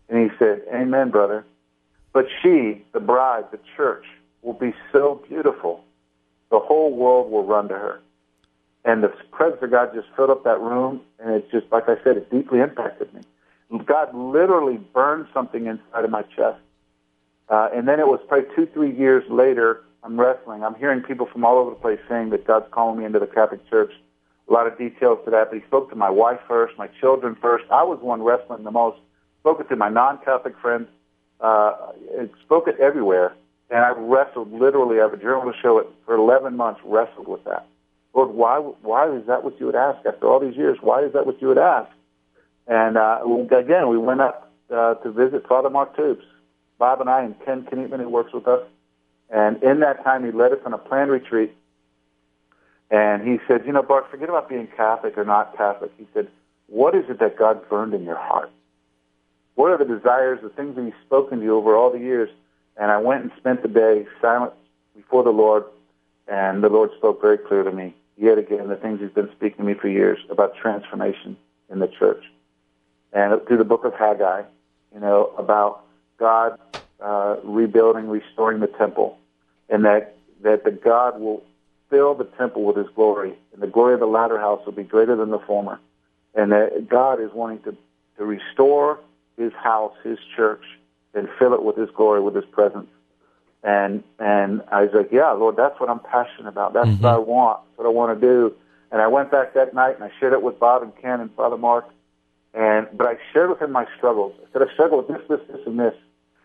And he said, amen, brother. But she, the bride, the church, will be so beautiful, the whole world will run to her. And the presence of God just filled up that room, and it's just, like I said, it deeply impacted me. God literally burned something inside of my chest. And then it was probably 2-3 years later, I'm wrestling. I'm hearing people from all over the place saying that God's calling me into the Catholic Church. A lot of details to that, but he spoke to my wife first, my children first. I was the one wrestling the most. Spoke it to my non-Catholic friends. Spoke it everywhere. And I wrestled, literally, I have a journal to show it, for 11 months, wrestled with that. Lord, why is that what you would ask after all these years? Why is that what you would ask? And again, we went up to visit Father Mark Tubes. Bob and I and Ken Knietman, who works with us. And in that time, he led us on a planned retreat. And he said, Bart, forget about being Catholic or not Catholic. He said, what is it that God burned in your heart? What are the desires, the things that he's spoken to you over all the years? And I went and spent the day silent before the Lord, and the Lord spoke very clear to me, yet again, the things he's been speaking to me for years about transformation in the church. And through the book of Haggai, about God rebuilding, restoring the temple, and that the God will fill the temple with his glory, and the glory of the latter house will be greater than the former. And that God is wanting to restore his house, his church, and fill it with his glory, with his presence. And I was like, yeah, Lord, that's what I'm passionate about. That's what I want. That's what I want to do. And I went back that night, and I shared it with Bob and Ken and Father Mark. But I shared with him my struggles. I said, I struggle with this, and this.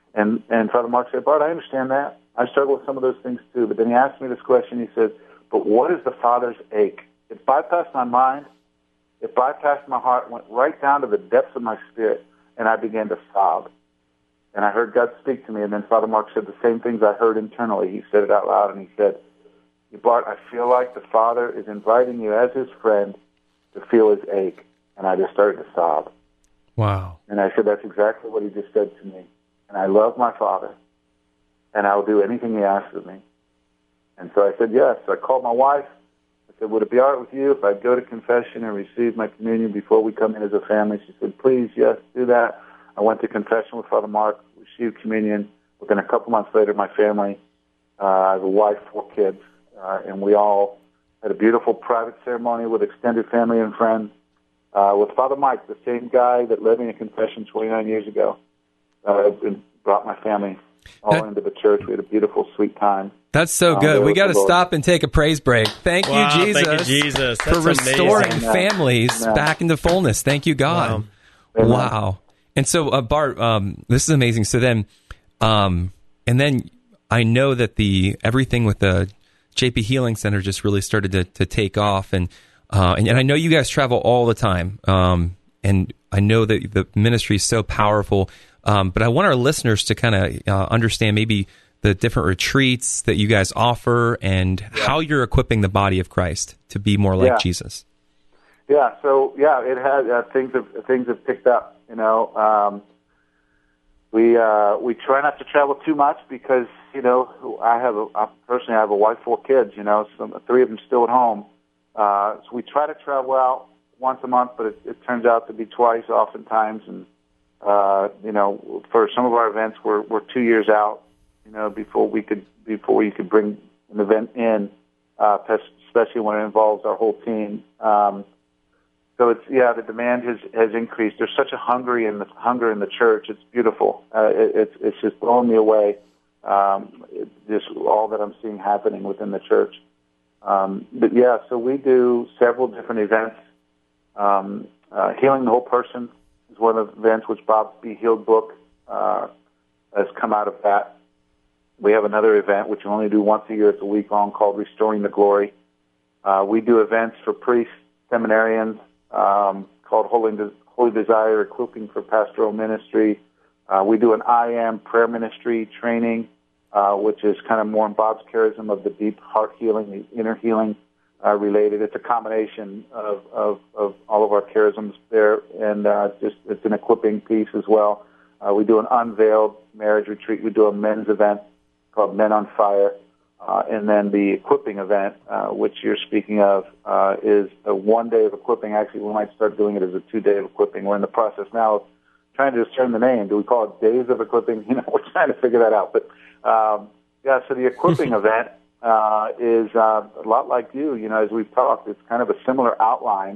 And Father Mark said, Bart, I understand that. I struggle with some of those things too. But then he asked me this question. He said, but what is the Father's ache? It bypassed my mind. It bypassed my heart, went right down to the depths of my spirit, and I began to sob. And I heard God speak to me, and then Father Mark said the same things I heard internally. He said it out loud, and he said, Bart, I feel like the Father is inviting you as his friend to feel his ache. And I just started to sob. Wow. And I said, that's exactly what he just said to me. And I love my Father, and I will do anything he asks of me. And so I said, yes. So I called my wife. I said, would it be all right with you if I go to confession and receive my communion before we come in as a family? She said, please, yes, do that. I went to confession with Father Mark, received communion. Within a couple months later, my family, I have a wife, 4 kids, and we all had a beautiful private ceremony with extended family and friends. With Father Mike, the same guy that led me to confession 29 years ago, and brought my family all into the church. We had a beautiful, sweet time. That's so good. We got to stop and take a praise break. Thank you, Jesus. Thank you, Jesus. That's for restoring amazing. families back into fullness. Thank you, God. Wow. And so, Bart, this is amazing. So then, and then I know that everything with the JP Healing Center just really started to take off, and I know you guys travel all the time, and I know that the ministry is so powerful. But I want our listeners to kind of understand maybe the different retreats that you guys offer and how you're equipping the body of Christ to be more like Jesus. Yeah. So it has things have picked up. We try not to travel too much because I personally have a wife, 4 kids. 3 of them still at home. So we try to travel out once a month, but it turns out to be twice oftentimes. And for some of our events, we're 2 years out. Before you could bring an event in, especially when it involves our whole team. So the demand has increased. There's such a hunger in the church. It's beautiful. It's just blowing me away. Just all that I'm seeing happening within the church. So we do several different events. Healing the Whole Person is one of the events which Bob's Be Healed book has come out of that. We have another event which we only do once a year. It's a week long called Restoring the Glory. We do events for priests, seminarians, called Holy Desire, Equipping for Pastoral Ministry. We do an I Am prayer ministry training, which is kind of more in Bob's charism of the deep heart healing, the inner healing related. It's a combination of all of our charisms there, and it's an equipping piece as well. We do an unveiled marriage retreat. We do a men's event called Men on Fire. And then the equipping event, which you're speaking of, is a 1 day of equipping. Actually, we might start doing it as a 2 day of equipping. We're in the process now trying to discern the name. Do we call it Days of Equipping? We're trying to figure that out. But, so the equipping event is a lot like you. As we've talked, it's kind of a similar outline,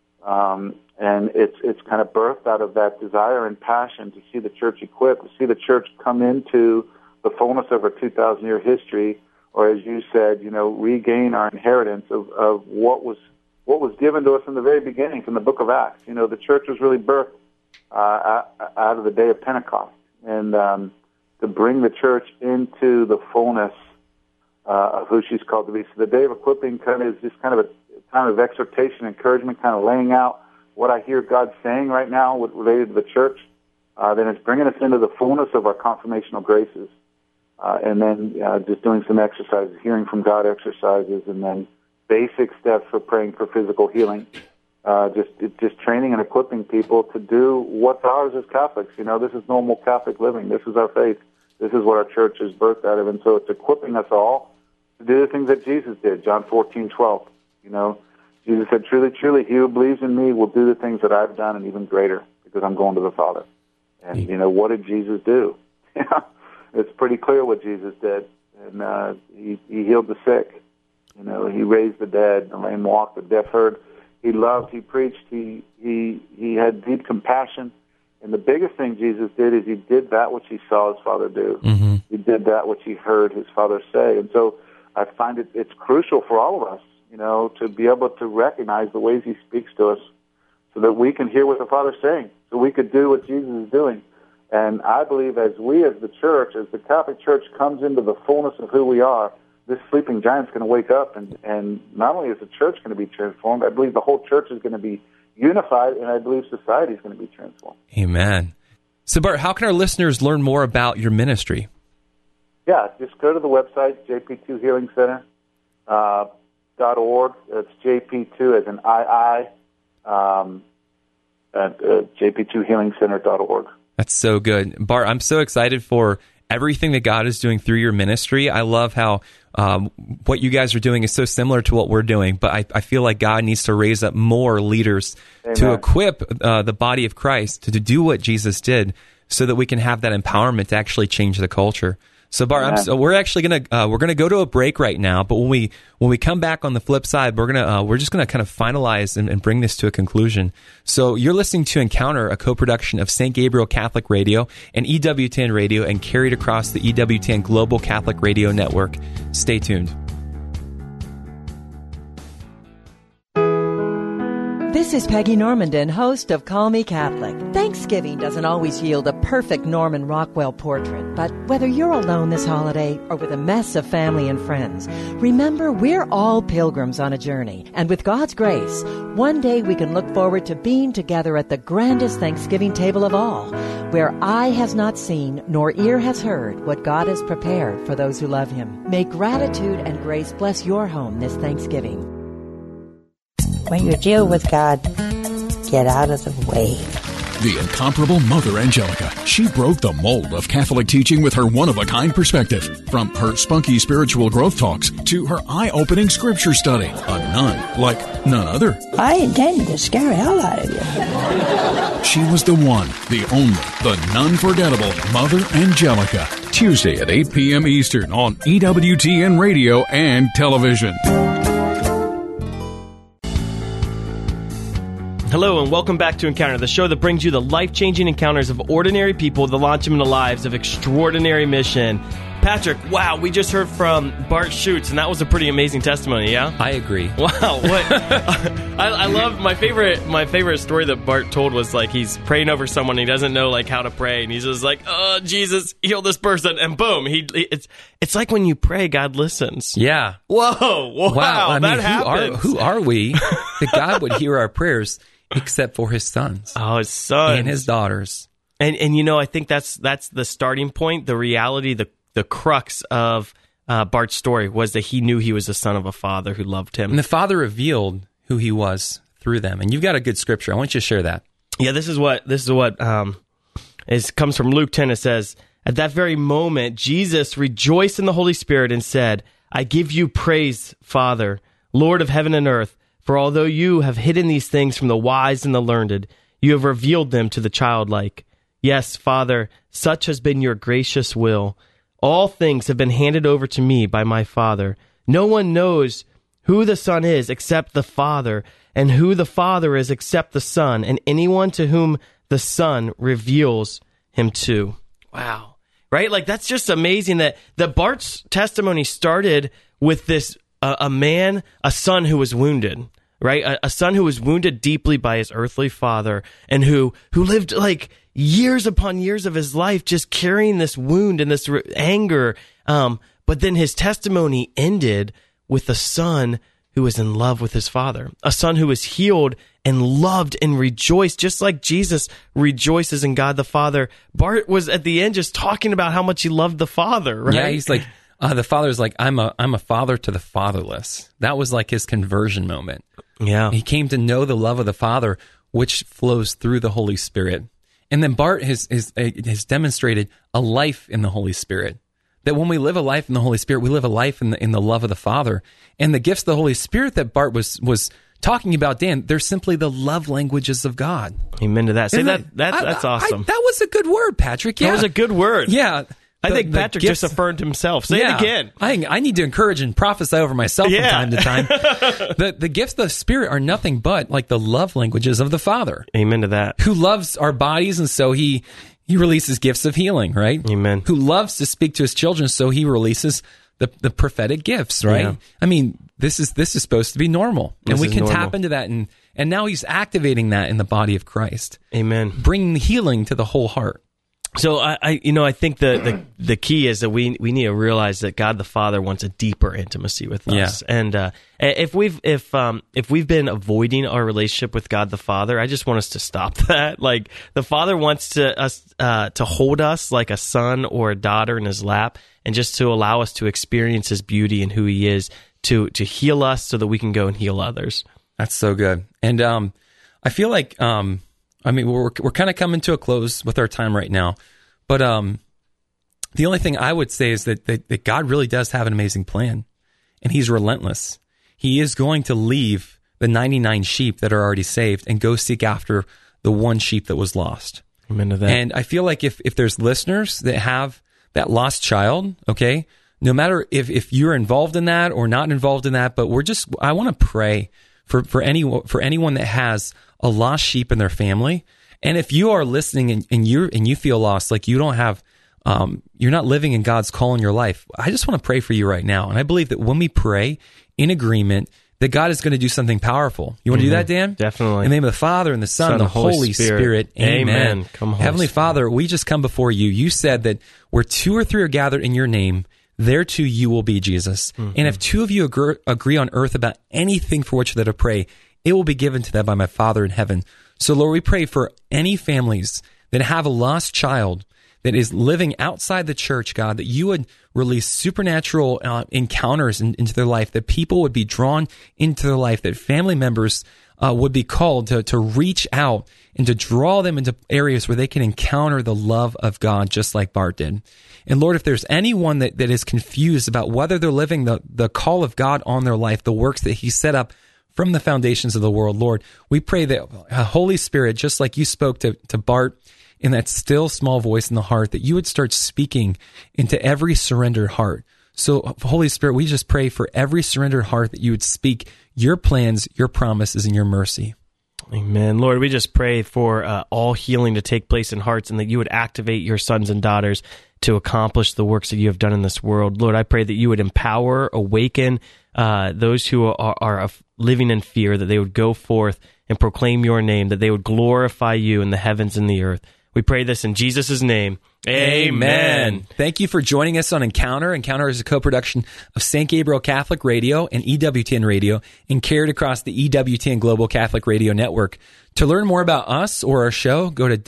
and it's kind of birthed out of that desire and passion to see the church equipped, to see the church come into the fullness of our 2,000-year history, or as you said, regain our inheritance of what was given to us in the very beginning from the book of Acts. The church was really birthed out of the day of Pentecost, and to bring the church into the fullness of who she's called to be. So the day of equipping is just kind of a time of exhortation, encouragement, kind of laying out what I hear God saying right now related to the church. Then it's bringing us into the fullness of our confirmational graces. And then just doing some exercises, hearing from God exercises, and then basic steps for praying for physical healing. Just training and equipping people to do what's ours as Catholics. This is normal Catholic living. This is our faith. This is what our church is birthed out of. And so it's equipping us all to do the things that Jesus did, John 14:12. Jesus said, truly, truly, he who believes in me will do the things that I've done and even greater, because I'm going to the Father. And, what did Jesus do? It's pretty clear what Jesus did. And he healed the sick. He raised the dead, the lame walked, the deaf heard. He loved, he preached, he had deep compassion. And the biggest thing Jesus did is he did that which he saw his Father do. Mm-hmm. He did that which he heard his Father say. And so I find it's crucial for all of us, to be able to recognize the ways he speaks to us so that we can hear what the Father's saying, so we could do what Jesus is doing. And I believe as the church, as the Catholic Church comes into the fullness of who we are, this sleeping giant's going to wake up, and not only is the church going to be transformed, I believe the whole church is going to be unified, and I believe society is going to be transformed. Amen. So, Bart, how can our listeners learn more about your ministry? Yeah, just go to the website, jp2healingcenter.org. It's JP2 as an II, at jp2healingcenter.org. That's so good. Bart, I'm so excited for everything that God is doing through your ministry. I love how what you guys are doing is so similar to what we're doing, but I feel like God needs to raise up more leaders Amen. To equip the body of Christ to do what Jesus did, so that we can have that empowerment to actually change the culture. So, Bart, we're actually gonna go to a break right now. But when we come back on the flip side, we're just gonna kind of finalize and bring this to a conclusion. So, you're listening to Encounter, a co-production of St. Gabriel Catholic Radio and EWTN Radio, and carried across the EWTN Global Catholic Radio Network. Stay tuned. This is Peggy Normandin, host of Call Me Catholic. Thanksgiving doesn't always yield a perfect Norman Rockwell portrait, but whether you're alone this holiday or with a mess of family and friends, remember we're all pilgrims on a journey. And with God's grace, one day we can look forward to being together at the grandest Thanksgiving table of all, where eye has not seen nor ear has heard what God has prepared for those who love Him. May gratitude and grace bless your home this Thanksgiving. When you deal with God, get out of the way. The incomparable Mother Angelica. She broke the mold of Catholic teaching with her one-of-a-kind perspective. From her spunky spiritual growth talks to her eye-opening scripture study. A nun like none other. I intended to scare the hell out of you. She was the one, the only, the non-forgettable Mother Angelica. Tuesday at 8 p.m. Eastern on EWTN Radio and television. Hello and welcome back to Encounter, the show that brings you the life-changing encounters of ordinary people that launch them into lives of extraordinary mission. Patrick, wow, we just heard from Bart Schutz, and that was a pretty amazing testimony, yeah? I agree. Wow, what? I love my favorite story that Bart told was like he's praying over someone, and he doesn't know like how to pray, and he's just like, "Oh, Jesus, heal this person," and boom, it's like when you pray, God listens. Yeah. Whoa, wow, I mean, that happens. Who are we that God would hear our prayers? Except for his sons. Oh, his sons. And his daughters. And I think that's the starting point, the reality, the crux of Bart's story was that he knew he was the son of a father who loved him. And the Father revealed who he was through them. And you've got a good scripture. I want you to share that. Yeah, this is what comes from Luke 10. It says, "At that very moment, Jesus rejoiced in the Holy Spirit and said, 'I give you praise, Father, Lord of heaven and earth, for although you have hidden these things from the wise and the learned, you have revealed them to the childlike. Yes, Father, such has been your gracious will. All things have been handed over to me by my Father. No one knows who the Son is except the Father, and who the Father is except the Son, and anyone to whom the Son reveals him to. Wow. Right? Like, that's just amazing that Bart's testimony started with this, a son who was wounded, right? A son who was wounded deeply by his earthly father, and who lived like years upon years of his life just carrying this wound and this anger. But then his testimony ended with a son who was in love with his father, a son who was healed and loved and rejoiced, just like Jesus rejoices in God the Father. Bart was at the end just talking about how much he loved the Father, right? Yeah, he's like, the Father's like, I'm a father to the fatherless. That was like his conversion moment. Yeah. He came to know the love of the Father, which flows through the Holy Spirit. And then Bart has demonstrated a life in the Holy Spirit. That when we live a life in the Holy Spirit, we live a life in the love of the Father. And the gifts of the Holy Spirit that Bart was talking about, Dan, they're simply the love languages of God. Amen to that. Say that's awesome. That was a good word, Patrick. Yeah. That was a good word. Yeah. I think Patrick just affirmed himself. Say it again. I need to encourage and prophesy over myself from time to time. The gifts of the Spirit are nothing but like the love languages of the Father. Amen to that. Who loves our bodies, and so he releases gifts of healing, right? Amen. Who loves to speak to his children, so he releases the prophetic gifts, right? Yeah. I mean, this is supposed to be normal, and we can tap into that, and now he's activating that in the body of Christ. Amen. Bringing healing to the whole heart. So I think the key is that we need to realize that God the Father wants a deeper intimacy with us. Yeah. And if we've been avoiding our relationship with God the Father, I just want us to stop that. Like, the Father wants to hold us like a son or a daughter in his lap, and just to allow us to experience his beauty and who he is, to heal us so that we can go and heal others. That's so good. And I feel like we're kind of coming to a close with our time right now, but the only thing I would say is that God really does have an amazing plan, and he's relentless. He is going to leave the 99 sheep that are already saved and go seek after the one sheep that was lost. Amen to that. And I feel like if there's listeners that have that lost child, okay, no matter if you're involved in that or not involved in that, but I want to pray for anyone that has a lost sheep in their family. And if you are listening and you feel lost, like you don't have, you're not living in God's call in your life, I just want to pray for you right now. And I believe that when we pray in agreement, that God is going to do something powerful. You want to do that, Dan? Definitely. In the name of the Father, and the Son, and the Holy Spirit. Amen. Come, Heavenly Spirit. Father, we just come before you. You said that where 2 or 3 are gathered in your name, there too you will be, Jesus. Mm-hmm. And if 2 of you agree on earth about anything for which they're to pray, it will be given to them by my Father in heaven. So, Lord, we pray for any families that have a lost child that is living outside the church, God, that you would release supernatural encounters into their life, that people would be drawn into their life, that family members would be called to reach out and to draw them into areas where they can encounter the love of God, just like Bart did. And Lord, if there's anyone that is confused about whether they're living the call of God on their life, the works that he set up from the foundations of the world, Lord, we pray that Holy Spirit, just like you spoke to Bart in that still small voice in the heart, that you would start speaking into every surrendered heart. So, Holy Spirit, we just pray for every surrendered heart that you would speak your plans, your promises, and your mercy. Amen. Lord, we just pray for all healing to take place in hearts, and that you would activate your sons and daughters to accomplish the works that you have done in this world. Lord, I pray that you would empower, awaken those who are living in fear, that they would go forth and proclaim your name, that they would glorify you in the heavens and the earth. We pray this in Jesus' name. Amen. Thank you for joining us on Encounter. Encounter is a co-production of St. Gabriel Catholic Radio and EWTN Radio, and carried across the EWTN Global Catholic Radio Network. To learn more about us or our show, go to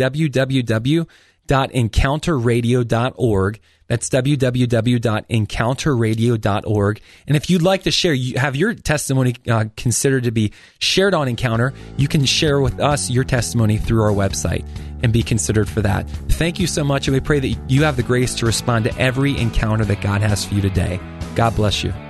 www.encounterradio.org. That's www.encounterradio.org. And if you'd like to share, you have your testimony considered to be shared on Encounter, you can share with us your testimony through our website and be considered for that. Thank you so much, and we pray that you have the grace to respond to every encounter that God has for you today. God bless you.